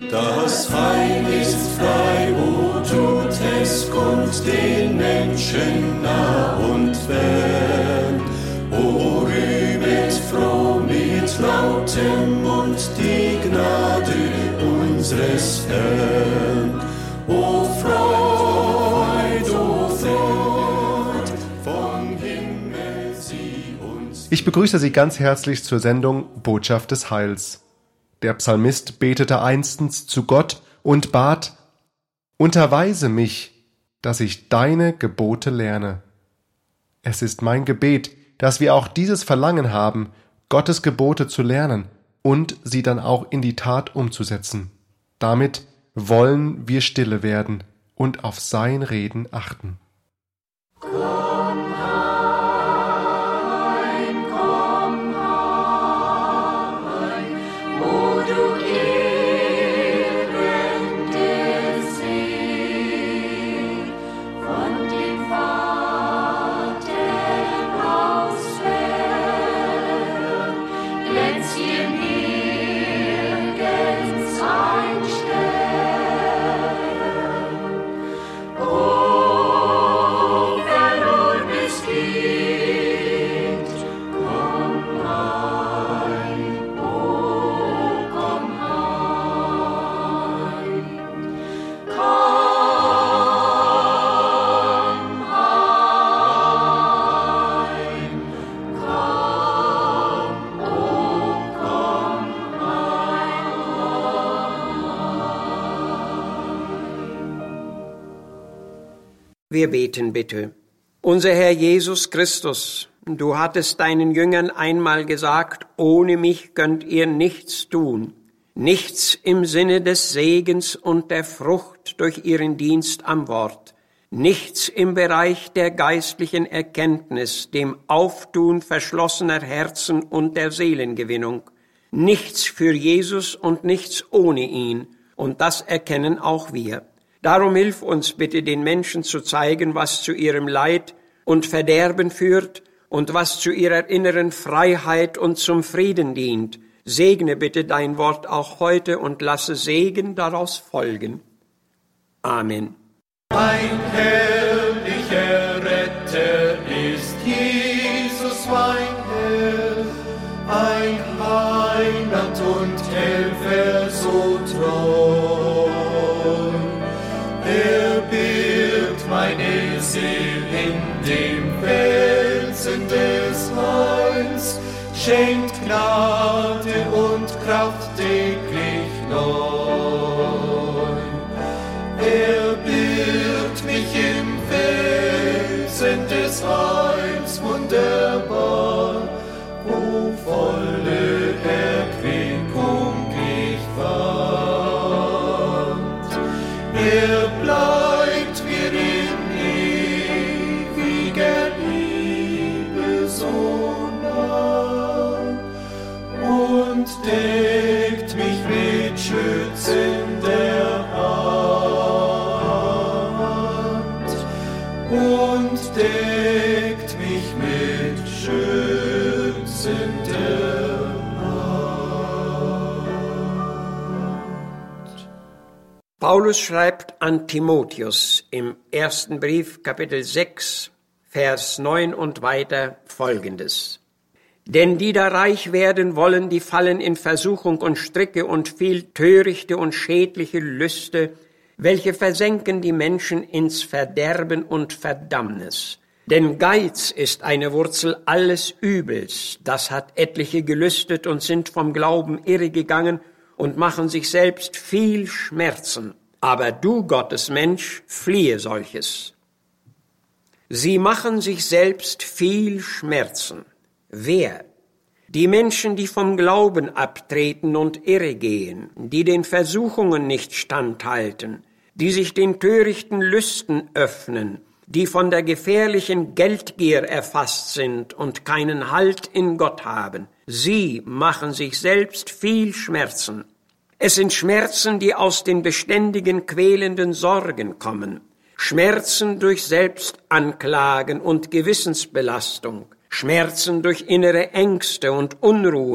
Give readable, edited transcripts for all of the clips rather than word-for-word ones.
Das Heil ist frei, o tut es kund den Menschen nah und fern. O rühmet froh mit lautem Mund die Gnade unseres Herrn. O Freud, vom Himmel sie uns. Ich begrüße Sie ganz herzlich zur Sendung Botschaft des Heils. Der Psalmist betete einstens zu Gott und bat: Unterweise mich, dass ich deine Gebote lerne. Es ist mein Gebet, dass wir auch dieses Verlangen haben, Gottes Gebote zu lernen und sie dann auch in die Tat umzusetzen. Damit wollen wir stille werden und auf sein Reden achten. Wir beten bitte. Unser Herr Jesus Christus, du hattest deinen Jüngern einmal gesagt, ohne mich könnt ihr nichts tun. Nichts im Sinne des Segens und der Frucht durch ihren Dienst am Wort. Nichts im Bereich der geistlichen Erkenntnis, dem Auftun verschlossener Herzen und der Seelengewinnung. Nichts für Jesus und nichts ohne ihn. Und das erkennen auch wir. Darum hilf uns bitte, den Menschen zu zeigen, was zu ihrem Leid und Verderben führt und was zu ihrer inneren Freiheit und zum Frieden dient. Segne bitte dein Wort auch heute und lasse Segen daraus folgen. Amen. Ein herrlicher Retter ist Jesus, mein Herr, ein Heiland und Helfer so treu. Er birgt meine Seele in dem Felsen des Heils, schenkt Gnade und Kraft täglich neu. Er birgt mich im Felsen des Heils wunderbar, wo volle Erquickung ich fand. Er bleibt mir in ewiger Liebe so nah und deckt mich mit schützender Hand und deckt mich mit schützender Hand. Paulus schreibt an Timotheus im ersten Brief, Kapitel 6, Vers 9 und weiter Folgendes. Denn die da reich werden wollen, die fallen in Versuchung und Stricke und viel törichte und schädliche Lüste, welche versenken die Menschen ins Verderben und Verdammnis. Denn Geiz ist eine Wurzel alles Übels, das hat etliche gelüstet und sind vom Glauben irregegangen und machen sich selbst viel Schmerzen. Aber du, Gottes Mensch, fliehe solches. Sie machen sich selbst viel Schmerzen. Wer? Die Menschen, die vom Glauben abtreten und irregehen, die den Versuchungen nicht standhalten, die sich den törichten Lüsten öffnen, die von der gefährlichen Geldgier erfasst sind und keinen Halt in Gott haben. Sie machen sich selbst viel Schmerzen. Es sind Schmerzen, die aus den beständigen quälenden Sorgen kommen. Schmerzen durch Selbstanklagen und Gewissensbelastung. Schmerzen durch innere Ängste und Unruhen.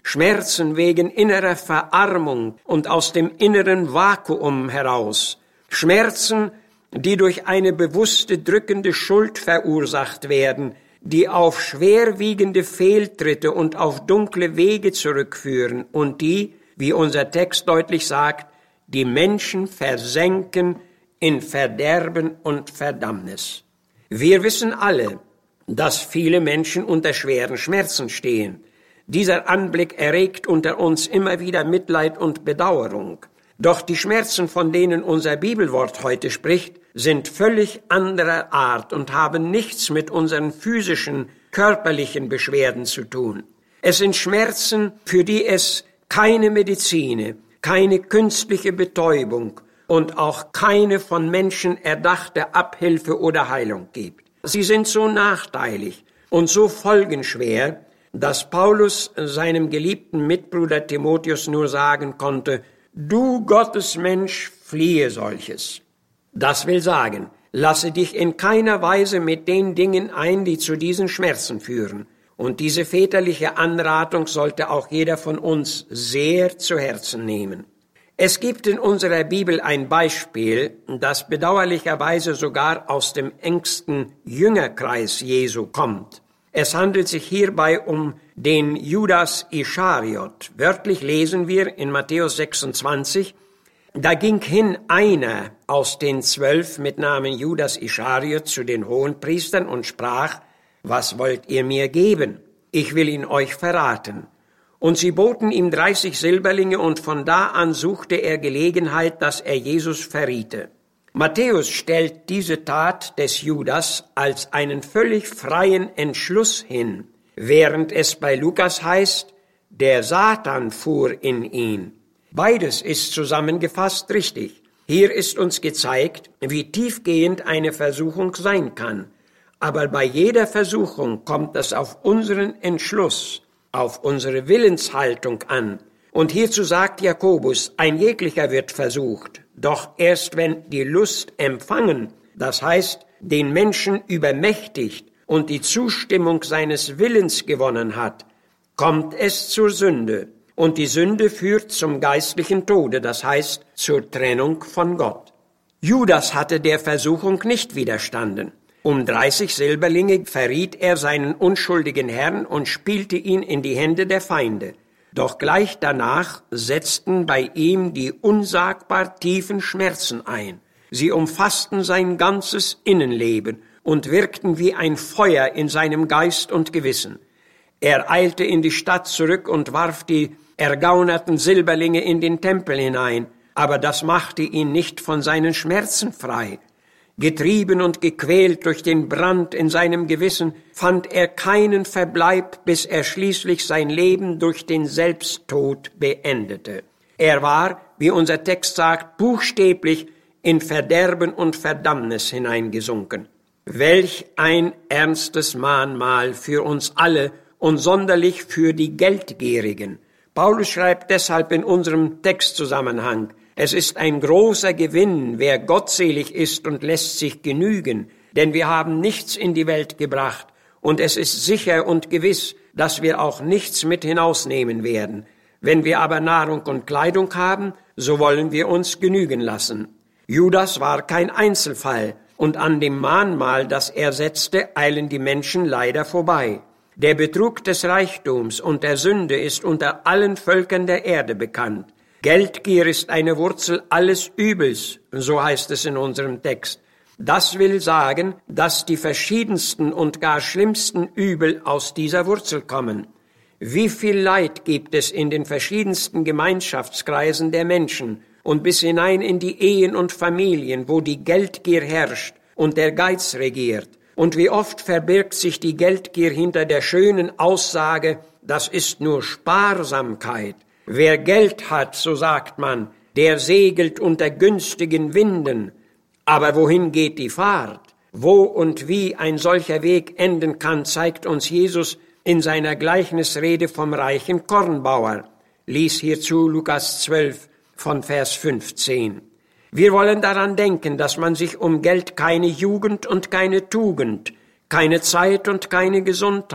Schmerzen wegen innerer Verarmung und aus dem inneren Vakuum heraus, Schmerzen, die durch eine bewusste drückende Schuld verursacht werden, die auf schwerwiegende Fehltritte und auf dunkle Wege zurückführen und die, wie unser Text deutlich sagt, die Menschen versenken in Verderben und Verdammnis. Wir wissen alle, dass viele Menschen unter schweren Schmerzen stehen. Dieser Anblick erregt unter uns immer wieder Mitleid und Bedauerung. Doch die Schmerzen, von denen unser Bibelwort heute spricht, sind völlig anderer Art und haben nichts mit unseren physischen, körperlichen Beschwerden zu tun. Es sind Schmerzen, für die es keine Medizin, keine künstliche Betäubung und auch keine von Menschen erdachte Abhilfe oder Heilung gibt. Sie sind so nachteilig und so folgenschwer, dass Paulus seinem geliebten Mitbruder Timotheus nur sagen konnte: Du Gottesmensch, fliehe solches. Das will sagen, lasse dich in keiner Weise mit den Dingen ein, die zu diesen Schmerzen führen. Und diese väterliche Anratung sollte auch jeder von uns sehr zu Herzen nehmen. Es gibt in unserer Bibel ein Beispiel, das bedauerlicherweise sogar aus dem engsten Jüngerkreis Jesu kommt. Es handelt sich hierbei um den Judas Ischariot. Wörtlich lesen wir in Matthäus 26, da ging hin einer aus den 12 mit Namen Judas Ischariot zu den Hohenpriestern und sprach: Was wollt ihr mir geben? Ich will ihn euch verraten. Und sie boten ihm 30 Silberlinge, und von da an suchte er Gelegenheit, dass er Jesus verriete. Matthäus stellt diese Tat des Judas als einen völlig freien Entschluss hin, während es bei Lukas heißt, der Satan fuhr in ihn. Beides ist zusammengefasst richtig. Hier ist uns gezeigt, wie tiefgehend eine Versuchung sein kann. Aber bei jeder Versuchung kommt es auf unseren Entschluss, auf unsere Willenshaltung an. Und hierzu sagt Jakobus, ein jeglicher wird versucht, doch erst wenn die Lust empfangen, das heißt, den Menschen übermächtigt und die Zustimmung seines Willens gewonnen hat, kommt es zur Sünde. Und die Sünde führt zum geistlichen Tode, das heißt zur Trennung von Gott. Judas hatte der Versuchung nicht widerstanden. Um 30 Silberlinge verriet er seinen unschuldigen Herrn und spielte ihn in die Hände der Feinde. Doch gleich danach setzten bei ihm die unsagbar tiefen Schmerzen ein. Sie umfassten sein ganzes Innenleben und wirkten wie ein Feuer in seinem Geist und Gewissen. Er eilte in die Stadt zurück und warf die ergaunerten Silberlinge in den Tempel hinein, aber das machte ihn nicht von seinen Schmerzen frei. Getrieben und gequält durch den Brand in seinem Gewissen, fand er keinen Verbleib, bis er schließlich sein Leben durch den Selbsttod beendete. Er war, wie unser Text sagt, buchstäblich in Verderben und Verdammnis hineingesunken. Welch ein ernstes Mahnmal für uns alle und sonderlich für die Geldgierigen. Paulus schreibt deshalb in unserem Textzusammenhang: Es ist ein großer Gewinn, wer gottselig ist und lässt sich genügen, denn wir haben nichts in die Welt gebracht, und es ist sicher und gewiss, dass wir auch nichts mit hinausnehmen werden. Wenn wir aber Nahrung und Kleidung haben, so wollen wir uns genügen lassen. Judas war kein Einzelfall, und an dem Mahnmal, das er setzte, eilen die Menschen leider vorbei. Der Betrug des Reichtums und der Sünde ist unter allen Völkern der Erde bekannt. Geldgier ist eine Wurzel alles Übels, so heißt es in unserem Text. Das will sagen, dass die verschiedensten und gar schlimmsten Übel aus dieser Wurzel kommen. Wie viel Leid gibt es in den verschiedensten Gemeinschaftskreisen der Menschen und bis hinein in die Ehen und Familien, wo die Geldgier herrscht und der Geiz regiert. Und wie oft verbirgt sich die Geldgier hinter der schönen Aussage, das ist nur Sparsamkeit. Wer Geld hat, so sagt man, der segelt unter günstigen Winden. Aber wohin geht die Fahrt? Wo und wie ein solcher Weg enden kann, zeigt uns Jesus in seiner Gleichnisrede vom reichen Kornbauer. Lies hierzu Lukas 12 von Vers 15. Wir wollen daran denken, dass man sich um Geld keine Jugend und keine Tugend, keine Zeit und keine Gesundheit,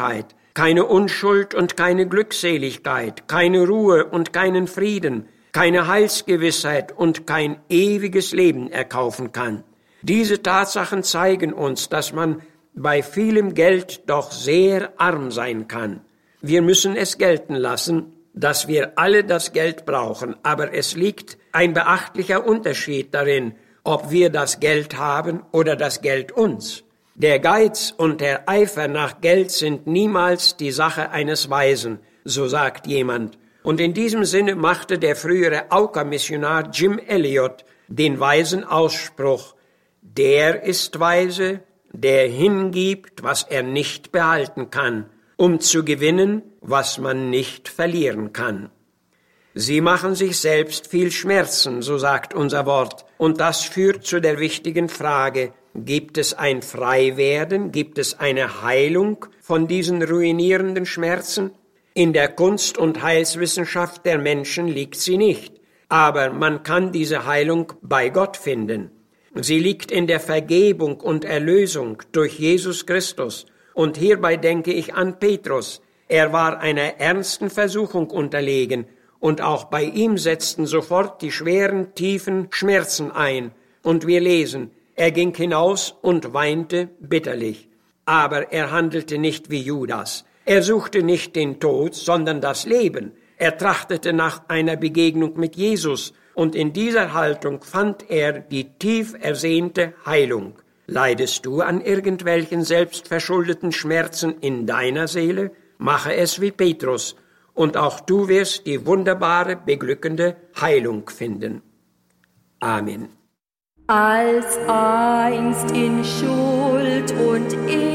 keine Unschuld und keine Glückseligkeit, keine Ruhe und keinen Frieden, keine Heilsgewissheit und kein ewiges Leben erkaufen kann. Diese Tatsachen zeigen uns, dass man bei vielem Geld doch sehr arm sein kann. Wir müssen es gelten lassen, dass wir alle das Geld brauchen, aber es liegt ein beachtlicher Unterschied darin, ob wir das Geld haben oder das Geld uns. Der Geiz und der Eifer nach Geld sind niemals die Sache eines Weisen, so sagt jemand. Und in diesem Sinne machte der frühere Auka-Missionar Jim Elliot den weisen Ausspruch: Der ist weise, der hingibt, was er nicht behalten kann, um zu gewinnen, was man nicht verlieren kann. Sie machen sich selbst viel Schmerzen, so sagt unser Wort, und das führt zu der wichtigen Frage: Gibt es ein Freiwerden, gibt es eine Heilung von diesen ruinierenden Schmerzen? In der Kunst- und Heilswissenschaft der Menschen liegt sie nicht, aber man kann diese Heilung bei Gott finden. Sie liegt in der Vergebung und Erlösung durch Jesus Christus. Und hierbei denke ich an Petrus. Er war einer ernsten Versuchung unterlegen, und auch bei ihm setzten sofort die schweren, tiefen Schmerzen ein. Und wir lesen: Er ging hinaus und weinte bitterlich. Aber er handelte nicht wie Judas. Er suchte nicht den Tod, sondern das Leben. Er trachtete nach einer Begegnung mit Jesus, und in dieser Haltung fand er die tief ersehnte Heilung. Leidest du an irgendwelchen selbstverschuldeten Schmerzen in deiner Seele? Mache es wie Petrus, und auch du wirst die wunderbare, beglückende Heilung finden. Amen. Als einst in Schuld und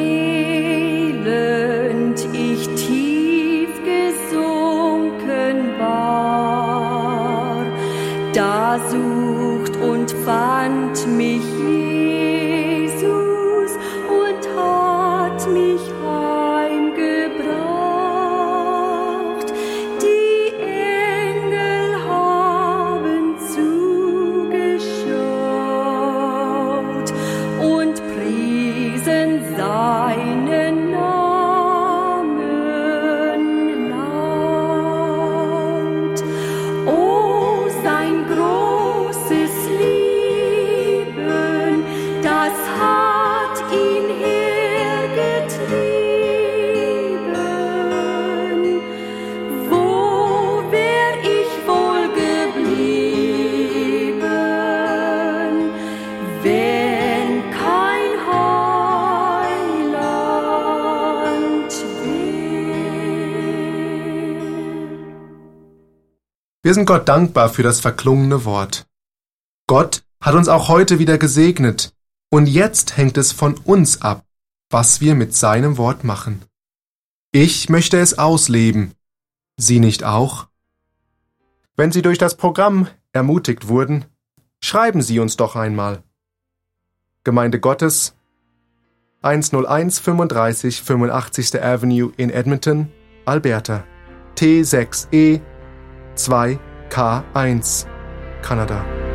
Elend ich tief gesunken war, da sucht und fand mich Jesus und hat mich heimgebracht. Die Engel haben zugeschaut und priesen seinen Namen laut. O, sein großes Lieben, das hat ihn hergetrieben. Wo wär ich wohl geblieben, wenn kein Heiland wär? Wir sind Gott dankbar für das verklungene Wort. Gott hat uns auch heute wieder gesegnet, und jetzt hängt es von uns ab, was wir mit seinem Wort machen. Ich möchte es ausleben. Sie nicht auch? Wenn Sie durch das Programm ermutigt wurden, schreiben Sie uns doch einmal. Gemeinde Gottes, 101 35 85. Avenue in Edmonton, Alberta, T6E 2K1, Kanada.